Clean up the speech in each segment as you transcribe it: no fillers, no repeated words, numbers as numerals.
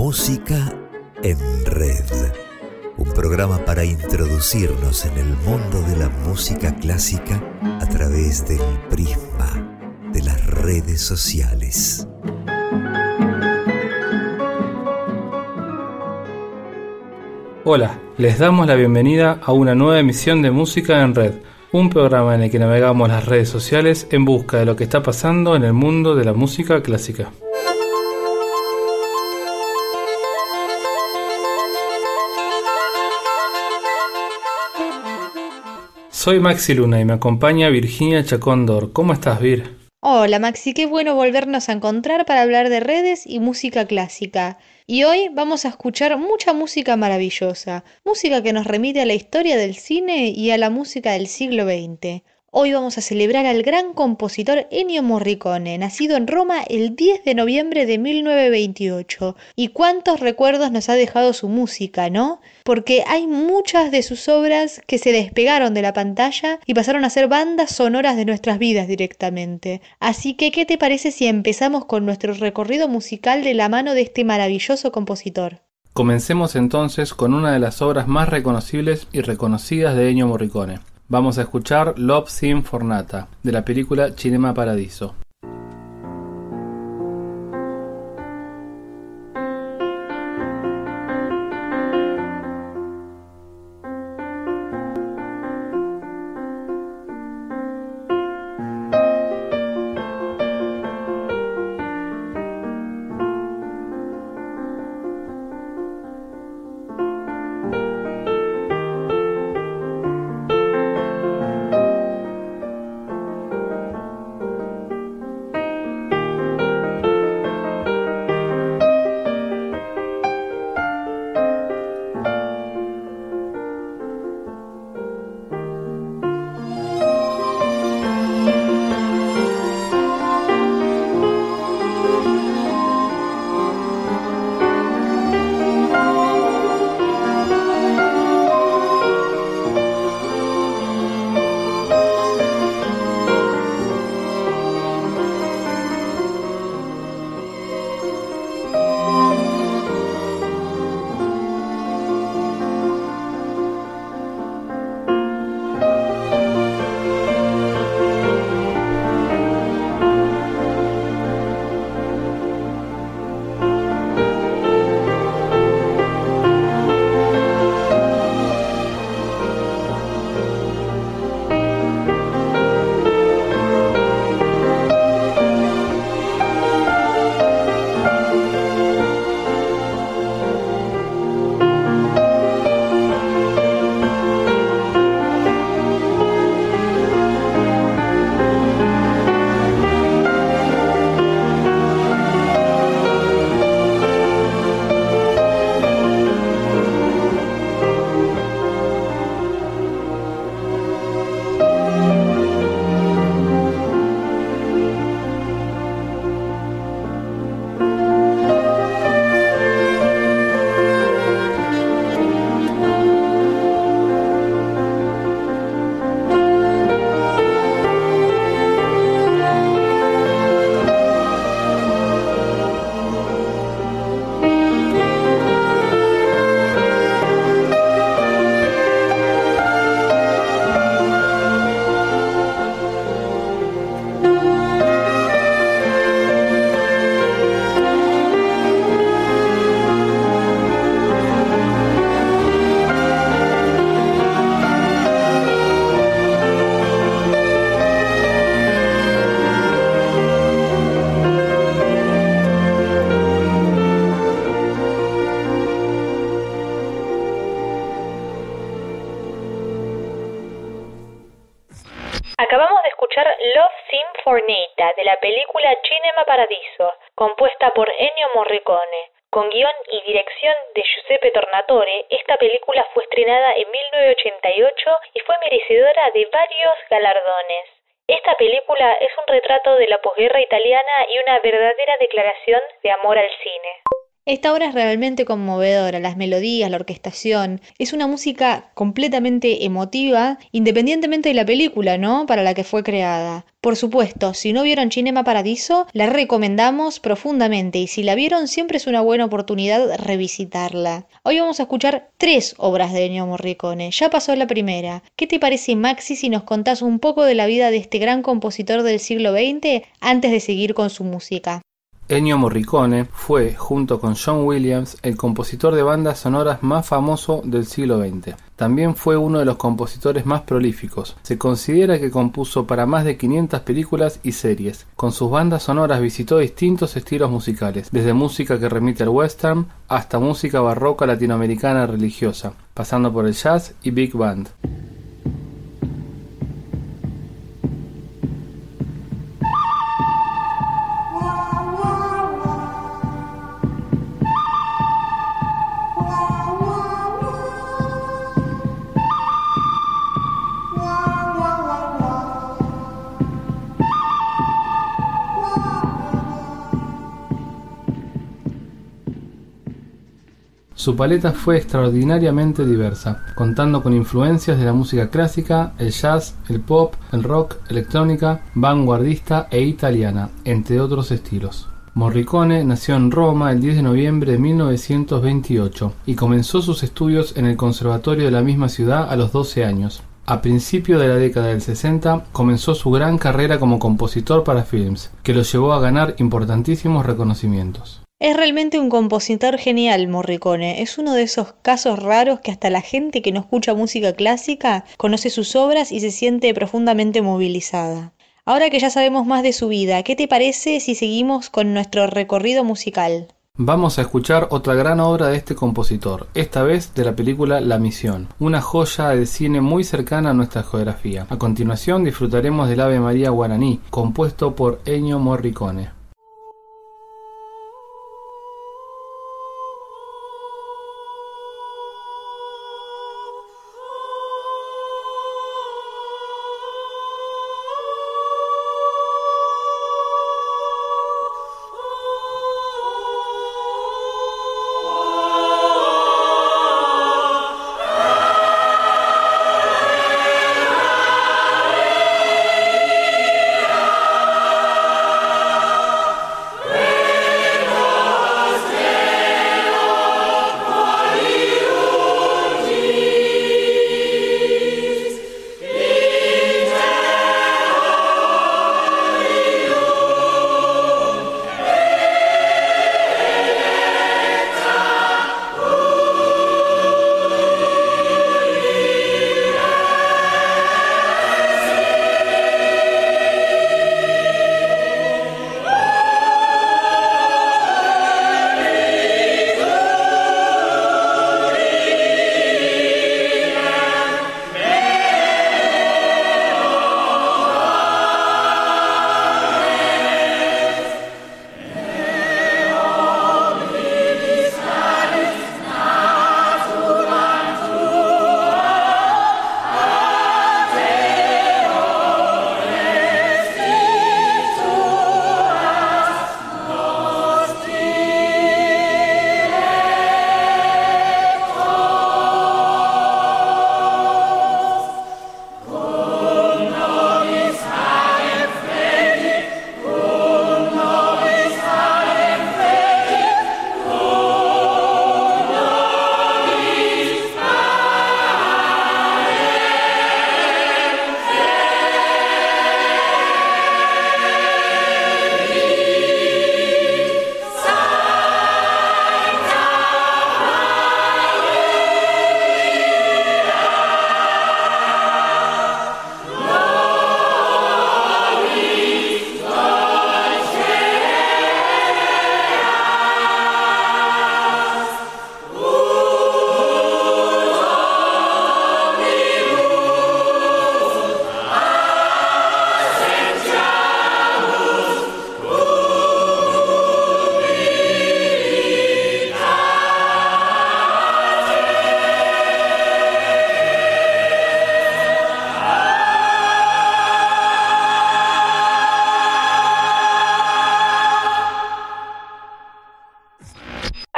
Música en Red, un programa para introducirnos en el mundo de la música clásica a través del prisma de las redes sociales. Hola, les damos la bienvenida a una nueva emisión de Música en Red, un programa en el que navegamos las redes sociales en busca de lo que está pasando en el mundo de la música clásica. Soy Maxi Luna y me acompaña Virginia Chacón-Dor. ¿Cómo estás, Vir? Hola Maxi, qué bueno volvernos a encontrar para hablar de redes y música clásica. Y hoy vamos a escuchar mucha música maravillosa, música que nos remite a la historia del cine y a la música del siglo XX. Hoy vamos a celebrar al gran compositor Ennio Morricone, nacido en Roma el 10 de noviembre de 1928. Y cuántos recuerdos nos ha dejado su música, ¿no? Porque hay muchas de sus obras que se despegaron de la pantalla y pasaron a ser bandas sonoras de nuestras vidas directamente. Así que, ¿qué te parece si empezamos con nuestro recorrido musical de la mano de este maravilloso compositor? Comencemos entonces con una de las obras más reconocibles y reconocidas de Ennio Morricone. Vamos a escuchar Love Theme for Nata, de la película Cinema Paradiso. Acabamos de escuchar Love Theme for Nata de la película Cinema Paradiso, compuesta por Ennio Morricone. Con guión y dirección de Giuseppe Tornatore, esta película fue estrenada en 1988 y fue merecedora de varios galardones. Esta película es un retrato de la posguerra italiana y una verdadera declaración de amor al cine. Esta obra es realmente conmovedora, las melodías, la orquestación, es una música completamente emotiva, independientemente de la película, ¿no? Para la que fue creada. Por supuesto, si no vieron Cinema Paradiso, la recomendamos profundamente y si la vieron siempre es una buena oportunidad revisitarla. Hoy vamos a escuchar 3 obras de Ennio Morricone, ya pasó la primera. ¿Qué te parece, Maxi, si nos contás un poco de la vida de este gran compositor del siglo XX antes de seguir con su música? Ennio Morricone fue, junto con John Williams, el compositor de bandas sonoras más famoso del siglo XX. También fue uno de los compositores más prolíficos. Se considera que compuso para más de 500 películas y series. Con sus bandas sonoras visitó distintos estilos musicales, desde música que remite al western hasta música barroca latinoamericana religiosa, pasando por el jazz y big band. Su paleta fue extraordinariamente diversa, contando con influencias de la música clásica, el jazz, el pop, el rock, electrónica, vanguardista e italiana, entre otros estilos. Morricone nació en Roma el 10 de noviembre de 1928 y comenzó sus estudios en el conservatorio de la misma ciudad a los 12 años. A principios de la década del 60 comenzó su gran carrera como compositor para films, que lo llevó a ganar importantísimos reconocimientos. Es realmente un compositor genial, Morricone. Es uno de esos casos raros que hasta la gente que no escucha música clásica conoce sus obras y se siente profundamente movilizada. Ahora que ya sabemos más de su vida, ¿qué te parece si seguimos con nuestro recorrido musical? Vamos a escuchar otra gran obra de este compositor, esta vez de la película La Misión, una joya de cine muy cercana a nuestra geografía. A continuación disfrutaremos del Ave María guaraní, compuesto por Ennio Morricone.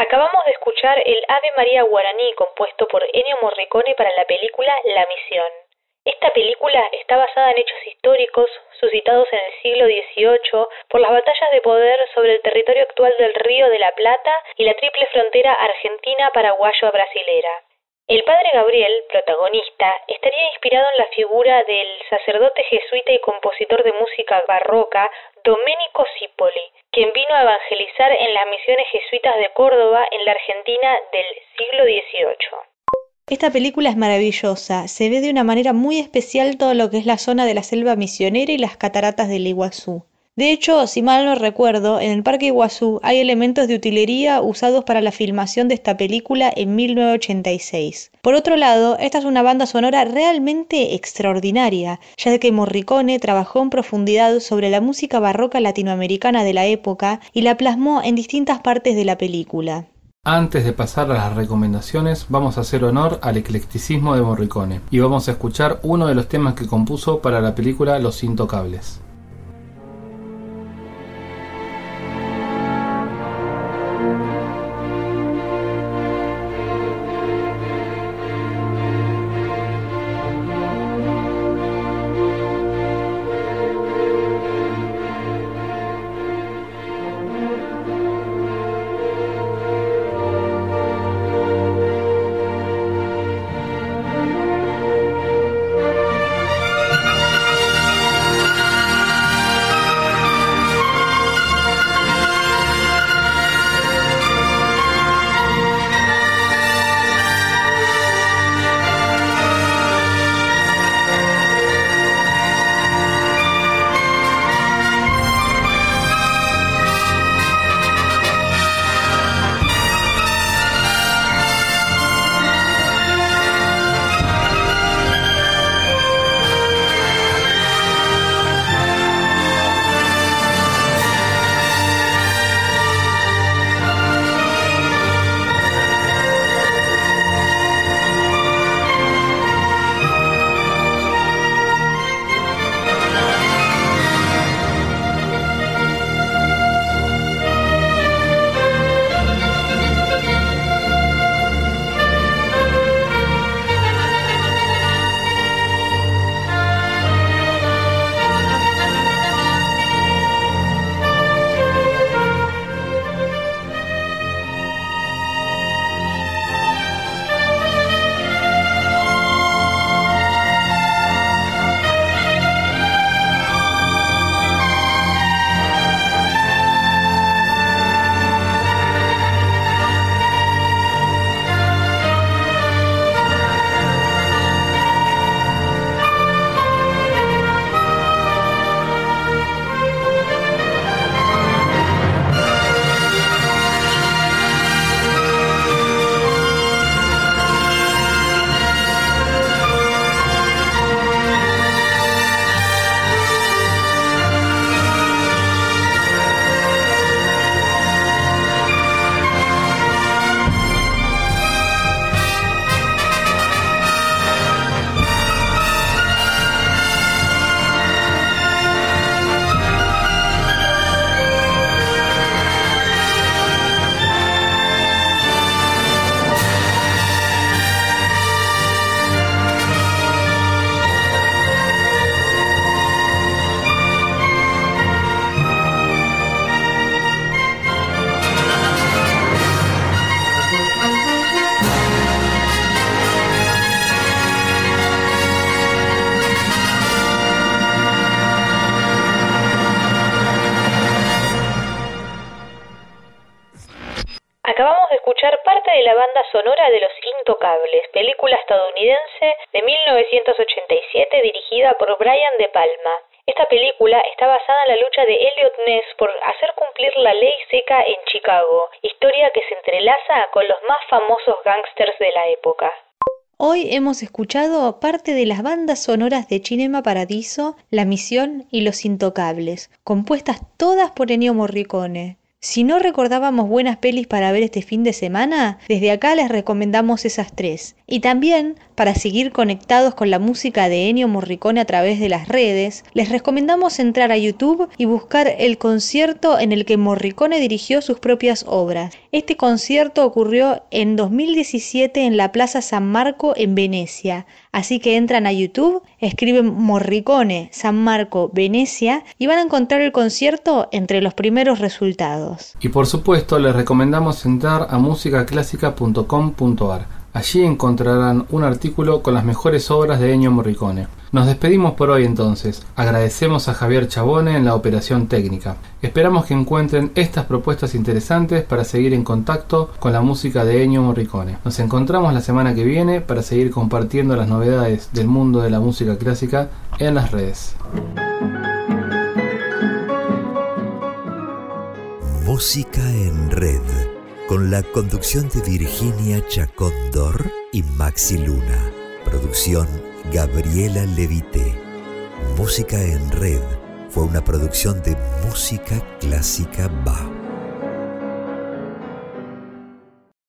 Acabamos de escuchar el Ave María guaraní compuesto por Ennio Morricone para la película La Misión. Esta película está basada en hechos históricos suscitados en el siglo XVIII por las batallas de poder sobre el territorio actual del Río de la Plata y la triple frontera argentina-paraguayo-brasilera. El padre Gabriel, protagonista, estaría inspirado en la figura del sacerdote jesuita y compositor de música barroca Domenico Cipoli, quien vino a evangelizar en las misiones jesuitas de Córdoba en la Argentina del siglo XVIII. Esta película es maravillosa, se ve de una manera muy especial todo lo que es la zona de la selva misionera y las cataratas del Iguazú. De hecho, si mal no recuerdo, en el Parque Iguazú hay elementos de utilería usados para la filmación de esta película en 1986. Por otro lado, esta es una banda sonora realmente extraordinaria, ya que Morricone trabajó en profundidad sobre la música barroca latinoamericana de la época y la plasmó en distintas partes de la película. Antes de pasar a las recomendaciones, vamos a hacer honor al eclecticismo de Morricone y vamos a escuchar uno de los temas que compuso para la película Los Intocables. Acabamos de escuchar parte de la banda sonora de Los Intocables, película estadounidense de 1987 dirigida por Brian De Palma. Esta película está basada en la lucha de Eliot Ness por hacer cumplir la ley seca en Chicago, historia que se entrelaza con los más famosos gángsters de la época. Hoy hemos escuchado parte de las bandas sonoras de Cinema Paradiso, La Misión y Los Intocables, compuestas todas por Ennio Morricone. Si no recordábamos buenas pelis para ver este fin de semana, desde acá les recomendamos esas tres: Y también, para seguir conectados con la música de Ennio Morricone a través de las redes, les recomendamos entrar a YouTube y buscar el concierto en el que Morricone dirigió sus propias obras. Este concierto ocurrió en 2017 en la Plaza San Marco en Venecia. Así que entran a YouTube, escriben Morricone, San Marco, Venecia y van a encontrar el concierto entre los primeros resultados. Y por supuesto les recomendamos entrar a musicaclásica.com.ar. Allí encontrarán un artículo con las mejores obras de Ennio Morricone. Nos despedimos por hoy entonces. Agradecemos a Javier Chabone en la operación técnica. Esperamos que encuentren estas propuestas interesantes para seguir en contacto con la música de Ennio Morricone. Nos encontramos la semana que viene para seguir compartiendo las novedades del mundo de la música clásica en las redes. Música en Red, con la conducción de Virginia Chacón-Dor y Maxi Luna. Producción Gabriela Levité. Música en Red fue una producción de Música Clásica BA.